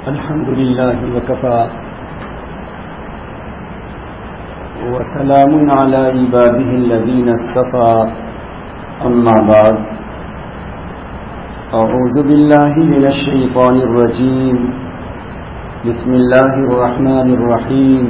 الحمد لله وكفى وسلام على عباده الذين اصطفى أما بعد أعوذ بالله من الشيطان الرجيم بسم الله الرحمن الرحيم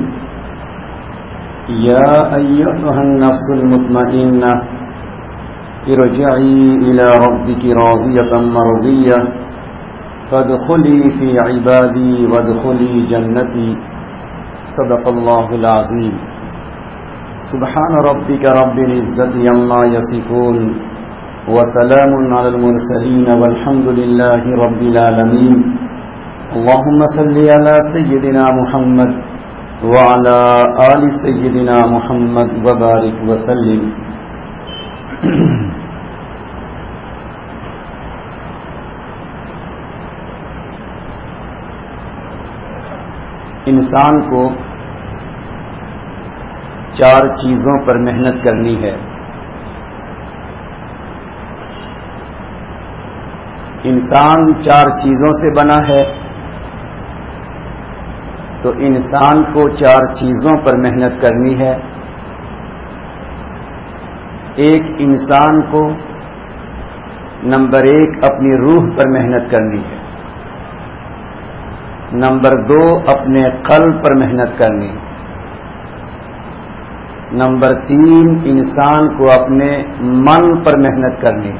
يا أيتها النفس المطمئنة ارجعي إلى ربك راضية مرضية فادخلي في عبادي وادخلي جنتي صدق الله العظيم سبحان ربك رب العزة عما يصفون وسلام على المرسلين والحمد لله رب العالمين اللهم صل على سيدنا محمد وعلى آل سيدنا محمد وبارك وسلم انسان کو 4 چیزوں پر محنت کرنی ہے. انسان 4 چیزوں سے بنا ہے تو انسان کو 4 چیزوں پر محنت کرنی ہے. ایک انسان کو نمبر 1 اپنی روح پر محنت کرنی ہے. نمبر 2 اپنے قلب پر محنت کرنی. نمبر 3 انسان کو اپنے من پر محنت کرنی.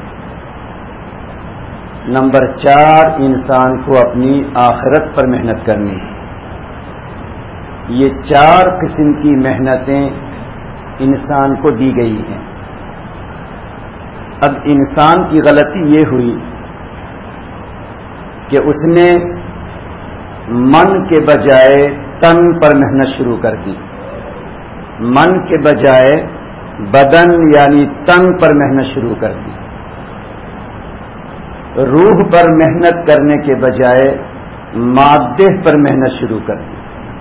نمبر 4 انسان کو اپنی آخرت پر محنت کرنی. یہ 4 قسم کی محنتیں انسان کو دی گئی ہیں. اب انسان کی غلطی یہ ہوئی کہ اس نے من کے بجائے تن پر محنت شروع کر دی. من کے بجائے بدن یعنی تن پر محنت شروع کر دی. روح پر محنت کرنے کے بجائے مادے پر محنت شروع کر دی.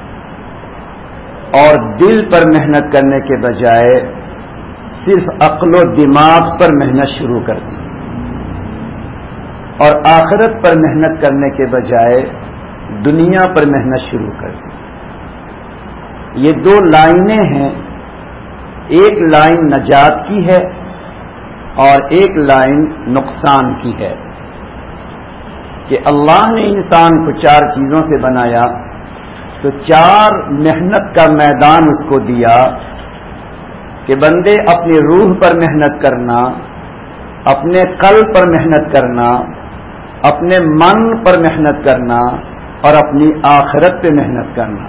اور دل پر محنت کرنے کے بجائے صرف عقل و دماغ پر محنت شروع کر دی. اور آخرت پر محنت کرنے کے بجائے دنیا پر محنت شروع کر دی. یہ 2 لائنیں ہیں. ایک لائن نجات کی ہے اور ایک لائن نقصان کی ہے کہ اللہ نے انسان کو 4 چیزوں سے بنایا تو 4 محنت کا میدان اس کو دیا کہ بندے اپنی روح پر محنت کرنا، اپنے قلب پر محنت کرنا، اپنے من پر محنت کرنا اور اپنی آخرت پہ محنت کرنا.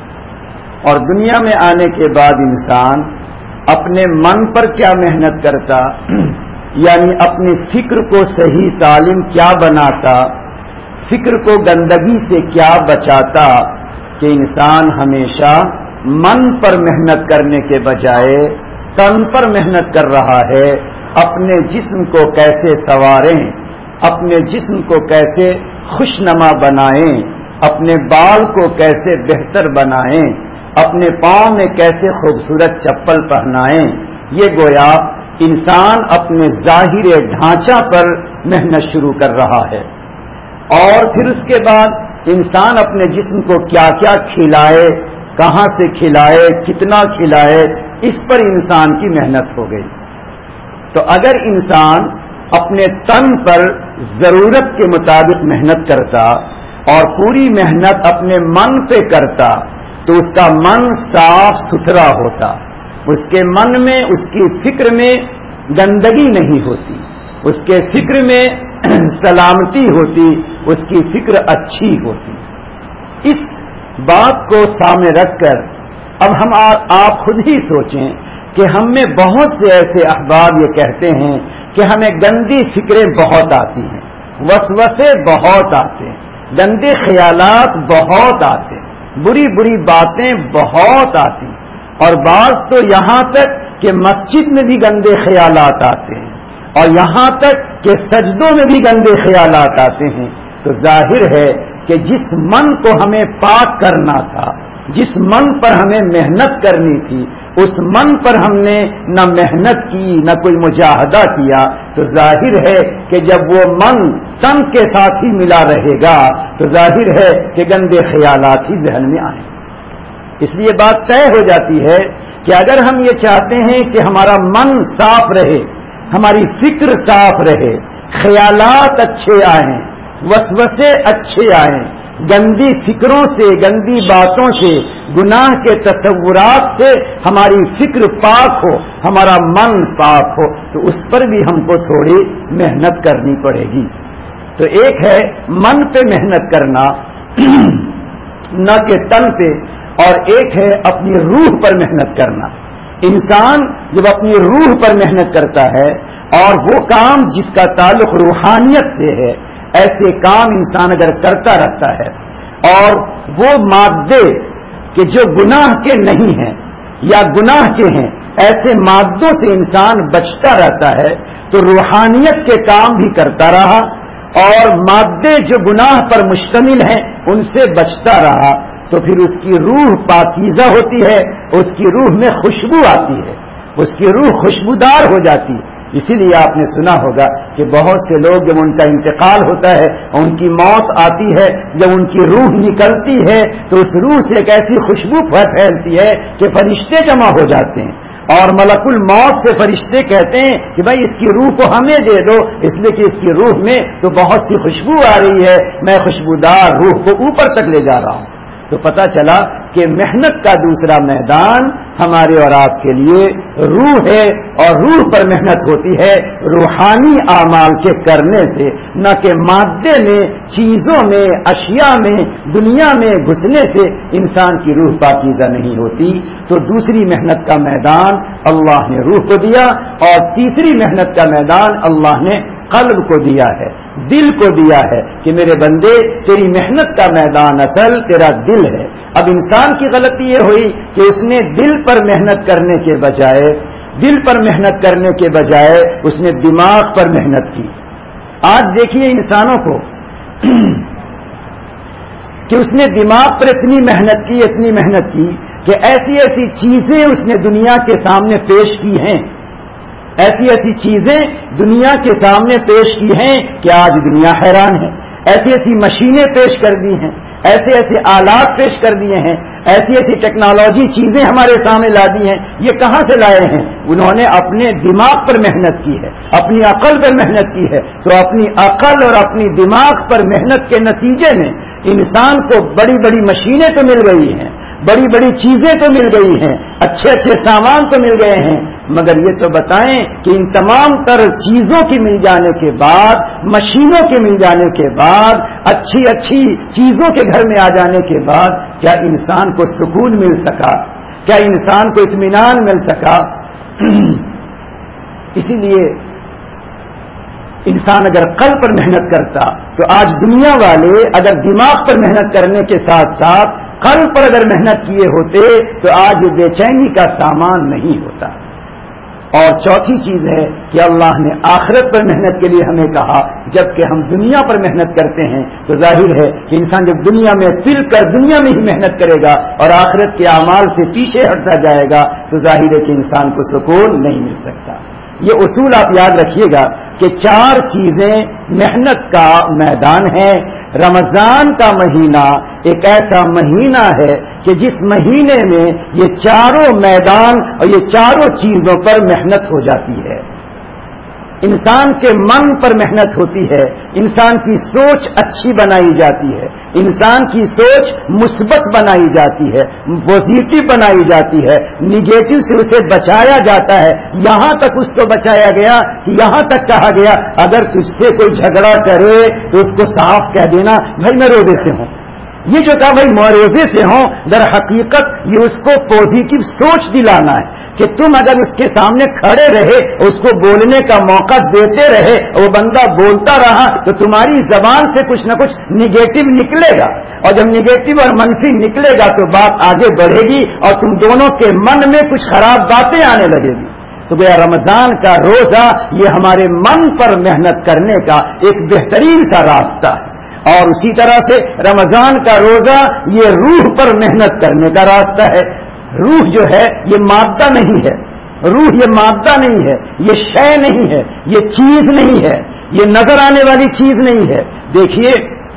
اور دنیا میں آنے کے بعد انسان اپنے من پر کیا محنت کرتا، یعنی اپنی فکر کو صحیح سالم کیا بناتا، فکر کو گندگی سے کیا بچاتا، کہ انسان ہمیشہ من پر محنت کرنے کے بجائے تن پر محنت کر رہا ہے. اپنے جسم کو کیسے سنواریں، اپنے جسم کو کیسے خوشنما بنائیں، اپنے بال کو کیسے بہتر بنائیں، اپنے پاؤں میں کیسے خوبصورت چپل پہنائیں. یہ گویا انسان اپنے ظاہر ڈھانچہ پر محنت شروع کر رہا ہے. اور پھر اس کے بعد انسان اپنے جسم کو کیا کیا کھلائے، کہاں سے کھلائے، کتنا کھلائے، اس پر انسان کی محنت ہو گئی. تو اگر انسان اپنے تن پر ضرورت کے مطابق محنت کرتا اور پوری محنت اپنے من پہ کرتا تو اس کا من صاف ستھرا ہوتا. اس کے من میں، اس کی فکر میں گندگی نہیں ہوتی، اس کے فکر میں سلامتی ہوتی، اس کی فکر اچھی ہوتی. اس بات کو سامنے رکھ کر اب ہم آپ خود ہی سوچیں کہ ہم میں بہت سے ایسے احباب یہ کہتے ہیں کہ ہمیں گندی فکریں بہت آتی ہیں، وسوسے بہت آتے ہیں، گندے خیالات بہت آتے ہیں، بری بری باتیں بہت آتی ہیں. اور بعض تو یہاں تک کہ مسجد میں بھی گندے خیالات آتے ہیں اور یہاں تک کہ سجدوں میں بھی گندے خیالات آتے ہیں. تو ظاہر ہے کہ جس من کو ہمیں پاک کرنا تھا، جس من پر ہمیں محنت کرنی تھی، اس من پر ہم نے نہ محنت کی نہ کوئی مجاہدہ کیا، تو ظاہر ہے کہ جب وہ من تن کے ساتھ ہی ملا رہے گا تو ظاہر ہے کہ گندے خیالات ہی ذہن میں آئیں. اس لیے بات طے ہو جاتی ہے کہ اگر ہم یہ چاہتے ہیں کہ ہمارا من صاف رہے، ہماری فکر صاف رہے، خیالات اچھے آئیں، وسوسے اچھے آئیں، گندی فکروں سے، گندی باتوں سے، گناہ کے تصورات سے ہماری فکر پاک ہو، ہمارا من پاک ہو، تو اس پر بھی ہم کو تھوڑی محنت کرنی پڑے گی. تو ایک ہے من پہ محنت کرنا نہ کہ تن پہ، اور ایک ہے اپنی روح پر محنت کرنا. انسان جب اپنی روح پر محنت کرتا ہے اور وہ کام جس کا تعلق روحانیت سے ہے، ایسے کام انسان اگر کرتا رہتا ہے اور وہ مادے کہ جو گناہ کے نہیں ہیں یا گناہ کے ہیں، ایسے مادوں سے انسان بچتا رہتا ہے تو روحانیت کے کام بھی کرتا رہا اور مادے جو گناہ پر مشتمل ہیں ان سے بچتا رہا، تو پھر اس کی روح پاکیزہ ہوتی ہے، اس کی روح میں خوشبو آتی ہے، اس کی روح خوشبودار ہو جاتی ہے. اسی لیے آپ نے سنا ہوگا کہ بہت سے لوگ جب ان کا انتقال ہوتا ہے، ان کی موت آتی ہے، جب ان کی روح نکلتی ہے تو اس روح سے ایک ایسی خوشبو پھیلتی ہے کہ فرشتے جمع ہو جاتے ہیں اور ملک الموت سے فرشتے کہتے ہیں کہ بھائی اس کی روح کو ہمیں دے دو، اس لیے کہ اس کی روح میں تو بہت سی خوشبو آ رہی ہے، میں خوشبودار روح کو اوپر تک لے جا رہا ہوں. تو پتہ چلا کہ محنت کا دوسرا میدان ہمارے اور آپ کے لیے روح ہے، اور روح پر محنت ہوتی ہے روحانی اعمال کے کرنے سے، نہ کہ مادے میں، چیزوں میں، اشیاء میں، دنیا میں گھسنے سے انسان کی روح پاکیزہ نہیں ہوتی. تو دوسری محنت کا میدان اللہ نے روح کو دیا، اور تیسری محنت کا میدان اللہ نے قلب کو دیا ہے، دل کو دیا ہے کہ میرے بندے تیری محنت کا میدان اصل تیرا دل ہے. اب انسان کی غلطی یہ ہوئی کہ اس نے دل پر محنت کرنے کے بجائے اس نے دماغ پر محنت کی. آج دیکھیے انسانوں کو کہ اس نے دماغ پر اتنی محنت کی کہ ایسی ایسی چیزیں اس نے دنیا کے سامنے پیش کی ہیں، ایسی چیزیں دنیا کے سامنے پیش کی ہیں کہ آج دنیا حیران ہے. ایسی مشینیں پیش کر دی ہیں، ایسے آلات پیش کر دیے ہیں، ایسی ٹیکنالوجی چیزیں ہمارے سامنے لا دی ہیں. یہ کہاں سے لائے ہیں؟ انہوں نے اپنے دماغ پر محنت کی ہے، اپنی عقل پر محنت کی ہے. تو اپنی عقل اور اپنی دماغ پر محنت کے نتیجے میں انسان کو بڑی بڑی مشینیں تو مل گئی ہیں، بڑی بڑی چیزیں تو مل گئی ہیں، اچھے سامان تو مل گئے ہیں، مگر یہ تو بتائیں کہ ان تمام تر چیزوں کی مل جانے کے بعد، مشینوں کے مل جانے کے بعد، اچھی چیزوں کے گھر میں آ جانے کے بعد کیا انسان کو سکون مل سکا؟ کیا انسان کو اطمینان مل سکا؟ اسی لیے انسان اگر قلب پر محنت کرتا تو آج دنیا والے اگر دماغ پر محنت کرنے کے ساتھ ساتھ قلب پر اگر محنت کیے ہوتے تو آج بے چینی کا سامان نہیں ہوتا. اور چوتھی چیز ہے کہ اللہ نے آخرت پر محنت کے لیے ہمیں کہا، جبکہ ہم دنیا پر محنت کرتے ہیں تو ظاہر ہے کہ انسان جب دنیا میں پل کر دنیا میں ہی محنت کرے گا اور آخرت کے اعمال سے پیچھے ہٹتا جائے گا تو ظاہر ہے کہ انسان کو سکون نہیں مل سکتا. یہ اصول آپ یاد رکھیے گا کہ 4 چیزیں محنت کا میدان ہے. رمضان کا مہینہ ایک ایسا مہینہ ہے کہ جس مہینے میں یہ چاروں میدان اور یہ چاروں چیزوں پر محنت ہو جاتی ہے. انسان کے من پر محنت ہوتی ہے، انسان کی سوچ اچھی بنائی جاتی ہے، انسان کی سوچ مثبت بنائی جاتی ہے، پازیٹو بنائی جاتی ہے، نیگیٹو سے اسے بچایا جاتا ہے. یہاں تک اس کو بچایا گیا کہ یہاں تک کہا گیا اگر تجھ سے کوئی جھگڑا کرے تو اس کو صاف کہہ دینا بھائی میں روزے سے ہوں. یہ جو کہا بھائی میں روزے سے ہوں، در حقیقت یہ اس کو پازیٹو سوچ دلانا ہے کہ تم اگر اس کے سامنے کھڑے رہے، اس کو بولنے کا موقع دیتے رہے، وہ بندہ بولتا رہا تو تمہاری زبان سے کچھ نہ کچھ نگیٹو نکلے گا، اور جب نگیٹو اور منفی نکلے گا تو بات آگے بڑھے گی اور تم دونوں کے من میں کچھ خراب باتیں آنے لگے گی. تو گویا رمضان کا روزہ یہ ہمارے من پر محنت کرنے کا ایک بہترین سا راستہ ہے. اور اسی طرح سے رمضان کا روزہ یہ روح پر محنت کرنے کا راستہ ہے. روح جو ہے یہ مادہ نہیں ہے، روح یہ مادہ نہیں ہے، یہ شے نہیں ہے، یہ چیز نہیں ہے. یہ نظر آنے والی چیز نہیں ہے. دیکھیے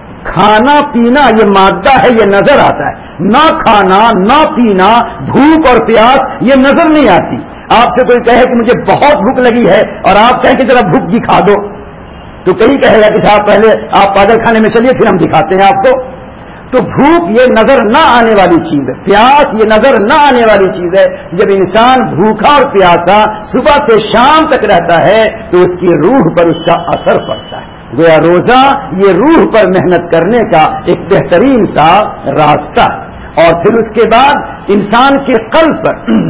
کھانا پینا یہ مادہ ہے, یہ نظر آتا ہے. نہ کھانا نہ پینا, بھوک اور پیاس یہ نظر نہیں آتی. آپ سے کوئی کہے کہ مجھے بہت بھوک لگی ہے اور آپ کہیں کہ ذرا بھوک دکھا دو, تو کہیں کہے گا کہ صاحب پہلے آپ پاگل خانے میں چلیے پھر ہم دکھاتے ہیں آپ کو. تو بھوک یہ نظر نہ آنے والی چیز ہے, پیاس یہ نظر نہ آنے والی چیز ہے. جب انسان بھوکا اور پیاسا صبح سے شام تک رہتا ہے تو اس کی روح پر اس کا اثر پڑتا ہے. گویا روزہ یہ روح پر محنت کرنے کا ایک بہترین سا راستہ ہے. اور پھر اس کے بعد انسان کے قلب پر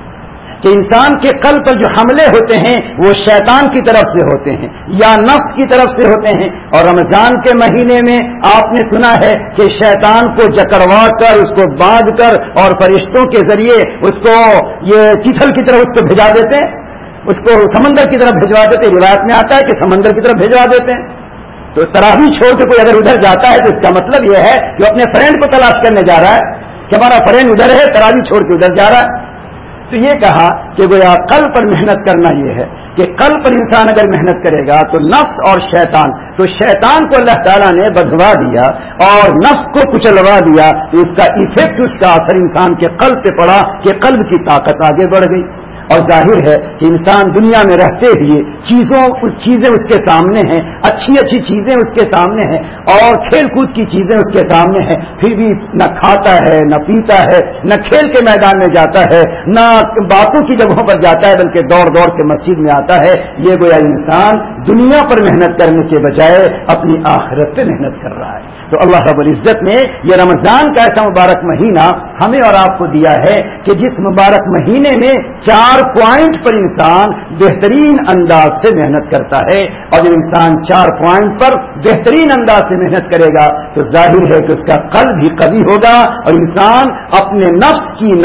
کہ انسان کے قلب پر جو حملے ہوتے ہیں وہ شیطان کی طرف سے ہوتے ہیں یا نفس کی طرف سے ہوتے ہیں. اور رمضان کے مہینے میں آپ نے سنا ہے کہ شیطان کو جکڑوا کر, اس کو باندھ کر اور فرشتوں کے ذریعے اس کو یہ چیتل کی طرف اس کو بھیجا دیتے ہیں, اس کو سمندر کی طرف بھجوا دیتے ہیں. روایت میں آتا ہے کہ سمندر کی طرف بھجوا دیتے ہیں. تو تراویح چھوڑ کے کوئی اگر ادھر جاتا ہے تو اس کا مطلب یہ ہے کہ اپنے فرینڈ کو تلاش کرنے جا رہا ہے کہ ہمارا فرینڈ ادھر ہے, تراویح چھوڑ کے ادھر جا رہا ہے. تو یہ کہا کہ گویا قلب پر محنت کرنا یہ ہے کہ قلب پر انسان اگر محنت کرے گا تو نفس اور شیطان, تو شیطان کو اللہ تعالیٰ نے بدھوا دیا اور نفس کو کچلوا دیا. تو اس کا ایفیکٹ, اس کا اثر انسان کے قلب پہ پڑا کہ قلب کی طاقت آگے بڑھ گئی. اور ظاہر ہے کہ انسان دنیا میں رہتے ہوئے چیزیں اس کے سامنے ہیں, اچھی اچھی چیزیں اس کے سامنے ہیں اور کھیل کود کی چیزیں اس کے سامنے ہیں, پھر بھی نہ کھاتا ہے نہ پیتا ہے, نہ کھیل کے میدان میں جاتا ہے, نہ باتوں کی جگہوں پر جاتا ہے, بلکہ دوڑ دوڑ کے مسجد میں آتا ہے. یہ گویا انسان دنیا پر محنت کرنے کے بجائے اپنی آخرت پہ محنت کر رہا ہے. تو اللہ رب العزت نے یہ رمضان کا ایسا مبارک مہینہ ہمیں اور آپ کو دیا ہے کہ جس مبارک مہینے میں 4 پوائنٹ پر انسان بہترین انداز سے محنت کرتا ہے. اور جب انسان 4 پوائنٹ پر بہترین انداز سے محنت کرے گا تو ظاہر ہے کہ اس کا قلب بھی قوی ہوگا اور انسان اپنے نفس کی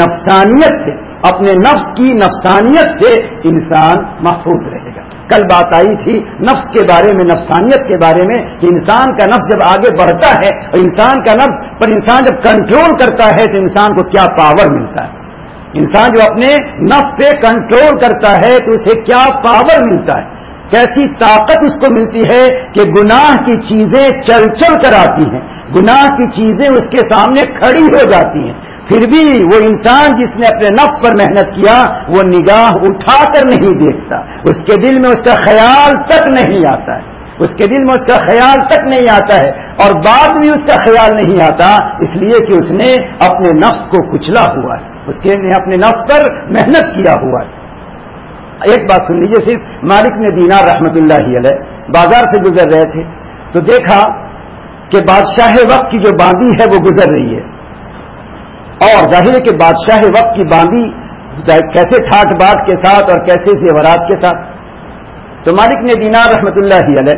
نفسانیت سے انسان محفوظ رہے گا. کل بات آئی تھی نفس کے بارے میں, نفسانیت کے بارے میں, کہ انسان کا نفس جب آگے بڑھتا ہے اور انسان کا نفس پر انسان جب کنٹرول کرتا ہے تو انسان کو کیا پاور ملتا ہے. انسان جو اپنے نفس پہ کنٹرول کرتا ہے تو اسے کیا پاور ملتا ہے, کیسی طاقت اس کو ملتی ہے کہ گناہ کی چیزیں چل چل کر آتی ہیں, گناہ کی چیزیں اس کے سامنے کھڑی ہو جاتی ہیں. پھر بھی وہ انسان جس نے اپنے نفس پر محنت کیا وہ نگاہ اٹھا کر نہیں دیکھتا, اس کے دل میں اس کا خیال تک نہیں آتا ہے, اس کے دل میں اس کا خیال تک نہیں آتا ہے اور بعد بھی اس کا خیال نہیں آتا, اس لیے کہ اس نے اپنے نفس کو کچلا ہوا ہے, اس کے نے اپنے نفس پر محنت کیا ہوا ہے. ایک بات سن لیجیے, صرف مالک نے دینار رحمت اللہ علیہ بازار سے گزر رہے تھے تو دیکھا کہ بادشاہ وقت کی جو باندی ہے وہ گزر رہی ہے, اور ظاہر ہے کہ بادشاہ وقت کی باندی کیسے ٹھاٹ باٹ کے ساتھ اور کیسے زیورات کے ساتھ. تو مالک نے دینار رحمت اللہ علیہ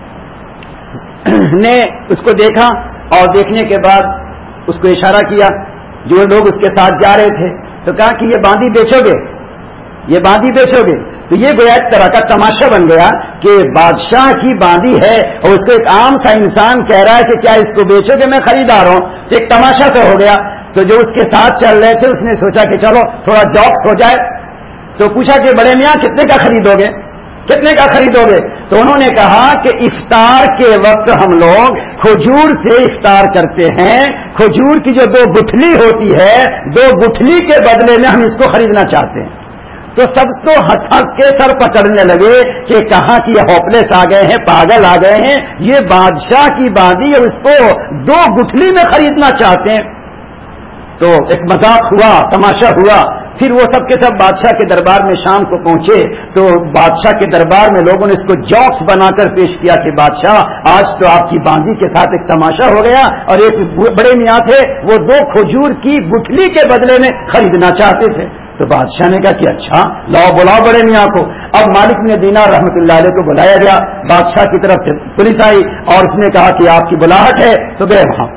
نے اس کو دیکھا اور دیکھنے کے بعد اس کو اشارہ کیا, جو لوگ اس کے ساتھ جا رہے تھے, تو کہا کہ یہ باندی بیچو گے, یہ باندی بیچو گے. تو یہ گویا ایک طرح کا تماشا بن گیا کہ بادشاہ کی باندی ہے اور اس کو ایک عام سا انسان کہہ رہا ہے کہ کیا اس کو بیچو گے, میں خریدار ہوں. تو ایک تماشا تو ہو گیا. تو جو اس کے ساتھ چل رہے تھے اس نے سوچا کہ چلو تھوڑا جوکس ہو جائے, تو پوچھا کہ بڑے میاں کتنے کا خریدو گے, کتنے کا خریدو گے. تو انہوں نے کہا کہ افطار کے وقت ہم لوگ کھجور سے افطار کرتے ہیں, کھجور کی جو 2 گٹھلی ہوتی ہے, 2 گٹھلی کے بدلے میں ہم اس کو خریدنا چاہتے ہیں. تو سب تو ہنس کے سر پکڑنے لگے کہ کہاں کی ہوپلیس آ گئے ہیں, پاگل آ گئے ہیں, یہ بادشاہ کی باندی اور اس کو 2 گٹھلی میں خریدنا چاہتے ہیں. تو ایک مذاق ہوا, تماشا ہوا. پھر وہ سب کے سب بادشاہ کے دربار میں شام کو پہنچے تو بادشاہ کے دربار میں لوگوں نے اس کو جوکس بنا کر پیش کیا کہ بادشاہ آج تو آپ کی باندی کے ساتھ ایک تماشا ہو گیا, اور ایک بڑے میاں تھے وہ 2 کھجور کی گٹھلی کے بدلے میں خریدنا چاہتے تھے. تو بادشاہ نے کہا کہ اچھا لاؤ بلاؤ بڑے میاں کو. اب مالک نے دینار رحمت اللہ علیہ کو بلایا گیا, بادشاہ کی طرف سے پولیس آئی اور اس نے کہا کہ آپ کی بلاہٹ ہے. تو گئے وہاں,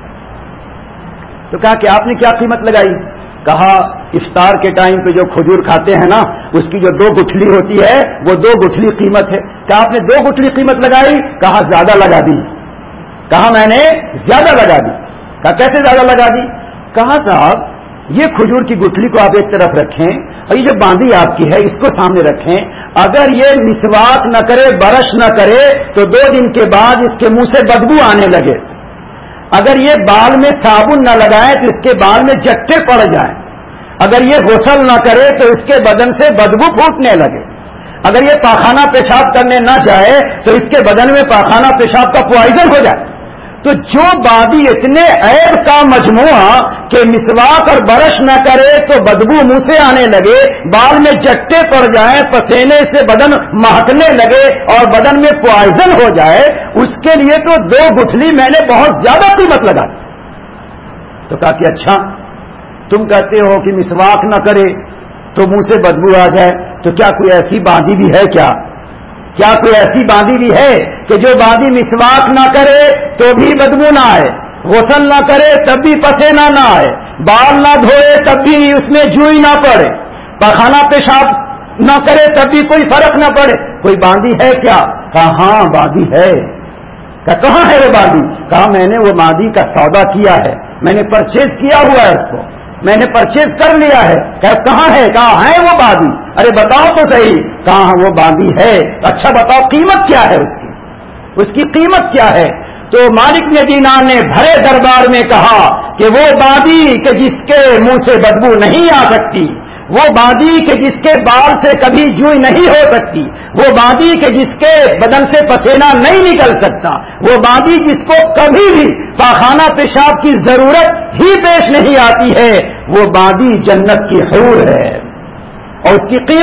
تو کہا کہ آپ نے کیا قیمت لگائی. کہا افطار کے ٹائم پہ جو کھجور کھاتے ہیں نا اس کی جو 2 گٹھلی ہوتی ہے وہ 2 گٹھلی قیمت ہے. کہا آپ نے 2 گٹھلی قیمت لگائی. کہا زیادہ لگا دی. کہا میں نے زیادہ لگا دی. کہا کیسے زیادہ لگا دی. کہا صاحب یہ کھجور کی گٹھلی کو آپ ایک طرف رکھیں اور یہ جو باندی آپ کی ہے اس کو سامنے رکھیں اگر یہ مسواک نہ کرے، برش نہ کرے تو 2 دن کے بعد اس کے منہ سے بدبو آنے لگے. اگر یہ بال میں صابن نہ لگائے تو اس کے بال میں جٹے پڑ جائیں. اگر یہ غسل نہ کرے تو اس کے بدن سے بدبو پھوٹنے لگے. اگر یہ پاخانہ پیشاب کرنے نہ جائے تو اس کے بدن میں پاخانہ پیشاب کا پوائزن ہو جائے. تو جو بادی اتنے عیب کا مجموعہ کہ مسواک اور برش نہ کرے تو بدبو منہ سے آنے لگے، بال میں جٹے پڑ جائیں، پسینے سے بدن مہکنے لگے اور بدن میں پوائزن ہو جائے، اس کے لیے تو 2 گٹھلی میں نے بہت زیادہ قیمت لگائی. تو کہا کہ اچھا تم کہتے ہو کہ مسواک نہ کرے تو منہ سے بدبو آ جائے، تو کیا کوئی ایسی باندھی بھی ہے کیا کوئی ایسی باندھی بھی ہے کہ جو باندھی مسواک نہ کرے تو بھی بدبو نہ آئے، غسل نہ کرے تب بھی پسینہ نہ آئے، بال نہ دھوئے تب بھی اس میں جوئی نہ پڑے، پاخانہ پیشاب نہ کرے تب بھی کوئی فرق نہ پڑے؟ کوئی باندھی ہے کیا؟ کہا ہاں باندھی ہے. کہاں ہے وہ باندھی؟ کہا میں نے وہ باندھی کا سودا کیا ہے، میں نے پرچیز کیا ہوا ہے، اس کو میں نے پرچیز کر لیا ہے. کہاں ہے؟ کہا ہے وہ باندھی. ارے بتاؤ تو صحیح. کہاں وہ باندھی ہے. اچھا بتاؤ قیمت کیا ہے اس کی قیمت کیا ہے؟ تو مالک بن دینار نے بھرے دربار میں کہا کہ وہ باندھی کہ جس کے منہ سے بدبو نہیں آ سکتی، وہ باندھی کہ جس کے بال سے کبھی جوئی نہیں ہو سکتی، وہ باندھی کہ جس کے بدن سے پسینہ نہیں نکل سکتا، وہ باندھی جس کو کبھی بھی پاخانہ پیشاب کی ضرورت ہی پیش نہیں آتی ہے، وہ باندھی جنت کی حور ہے. اور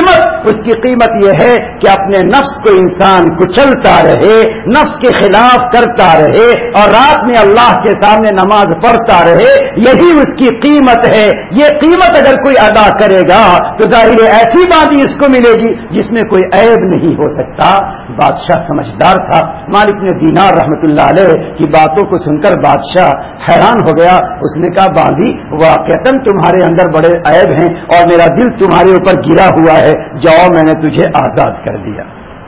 اس کی قیمت یہ ہے کہ اپنے نفس کو انسان کچلتا رہے، نفس کے خلاف کرتا رہے اور رات میں اللہ کے سامنے نماز پڑھتا رہے، یہی اس کی قیمت ہے. یہ قیمت اگر کوئی ادا کرے گا تو ظاہر ایسی باندھی اس کو ملے گی جس میں کوئی عیب نہیں ہو سکتا. بادشاہ سمجھدار تھا. مالک نے دینار رحمت اللہ علیہ کی باتوں کو سن کر بادشاہ حیران ہو گیا. اس نے کہا باندھی واقعتاً تمہارے اندر بڑے عیب ہیں اور میرا دل تمہارے اوپر گرا ہوا ہے، جاؤ میں نے تجھے آزاد کر دیا،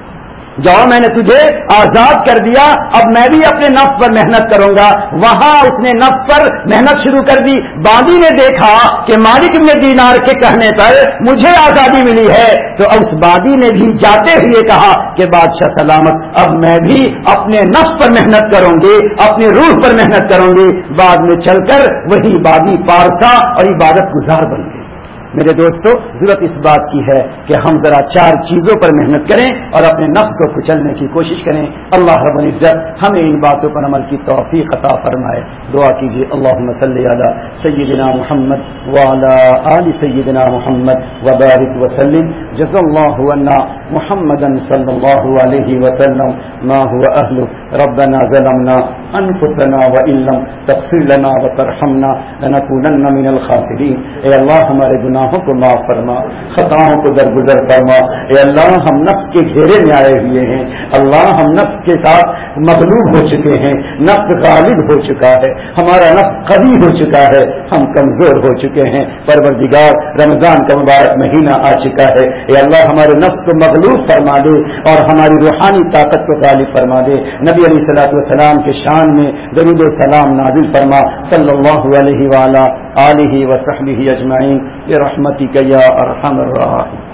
جاؤ میں نے تجھے آزاد کر دیا، اب میں بھی اپنے نفس پر محنت کروں گا. وہاں اس نے نفس پر محنت شروع کر دی. باندھی نے دیکھا کہ مالک بن دینار کے کہنے پر مجھے آزادی ملی ہے، تو اس باندھی نے بھی جاتے ہوئے کہا کہ بادشاہ سلامت، اب میں بھی اپنے نفس پر محنت کروں گی، اپنی روح پر محنت کروں گی. بعد میں چل کر وہی باندھی پارسا اور عبادت گزار بن گئی. میرے دوستو، ضرورت اس بات کی ہے کہ ہم ذرا 4 چیزوں پر محنت کریں اور اپنے نفس کو کچلنے کی کوشش کریں. اللہ رب العزت ہمیں ان باتوں پر عمل کی توفیق عطا فرمائے. دعا کیجیے اللہم صلی علی سیدنا محمد وعلی آل سیدنا محمد وبارک وسلم. جزا اللہ عنا محمدا صلی اللہ علیہ وسلم ما هو اہلہ. ربنا ظلمنا انفسنا وان لم تغفر لنا وترحمنا لنکونن من الخاسرین. اے اللہ ہمارے گناہوں کو معاف فرما، خطاؤں کو درگزر فرما. اے اللہ ہم نفس کے گھیرے میں آئے ہوئے ہیں. اللہ ہم نفس کے ساتھ مغلوب ہو چکے ہیں، نفس غالب ہو چکا ہے، ہمارا نفس قوی ہو چکا ہے، ہم کمزور ہو چکے ہیں. پروردگار رمضان کا مبارک مہینہ آ چکا ہے. اے اللہ ہمارے نفس کو مغلوب فرما دے اور ہماری روحانی طاقت کو غالب فرما دے. نبی علیہ الصلوۃ والسلام کے شان میں درود و سلام نازل فرما. صلی اللہ علیہ وآلہ آلہ وصحبہ اجمعین برحمتک یا ارحم الراحمین.